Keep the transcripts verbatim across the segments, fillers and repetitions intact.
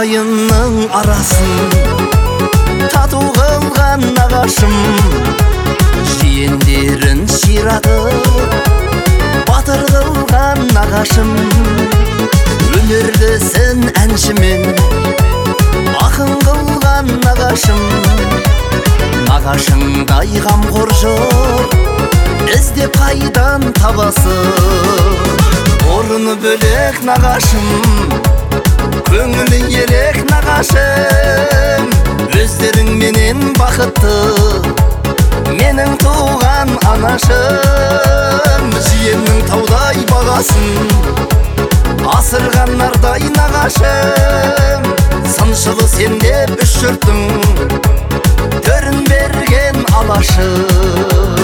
ағайынның арасын тату қылған нағашым, жиендерін ширатып батыр қылған нағашым. Өнерлісін әншімен ақын қылған нағашым. Нағашыңдай қамқор жоқ іздеп қайдан табасың? Орны бөлек нағашым, көңілі ерек нағашым. Өздеріңменен бақытты менің туған анашым. Жиеннің таудай бағасын асырған нардай нағашым. Сыншылы сенде үш жұрттың төрін берген алашым.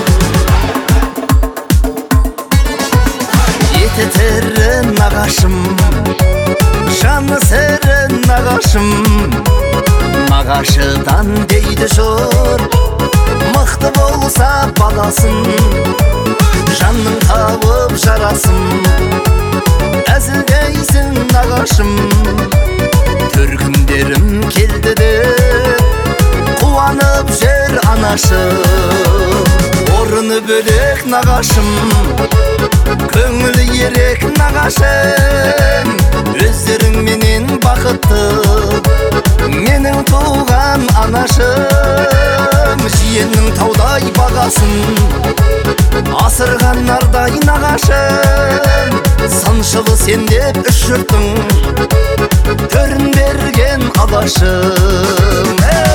Еті тірі нағашым, жаны сірі нағашым. Нағашыдан дейді жұрт, мықты болса баласын. Жанның тауып жарасын, әзілдейсің нағашым. Төркіндерім келді деп қуанып жүр анашым. Орны бөлек нағашым, көңілі ерек нағашым. Өздеріңменен бақытты менің туған анашым. Жиеннің таудай бағасын асырған нардай нағашым. Сыншылы сендеп үш жұрттың төрін берген алашым.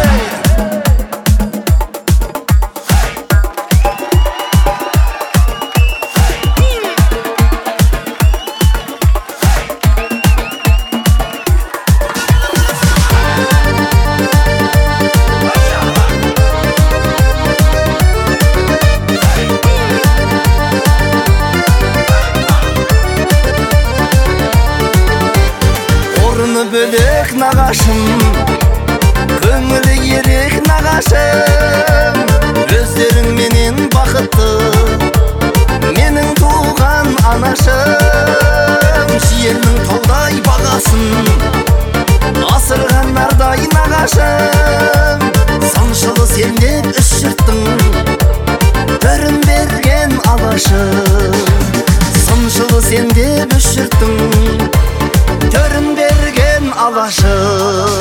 Бөлек нағашым, көңілі ерек нағашым. Өздеріңменен бақытты менің туған анашым. Жиеннің таудай бағасын асырған нардай нағашым. Сыншылы сендеп үш жұрттың төрін берген алашым. Сыншылы сендеп үш жұрттың төрін берген алашым.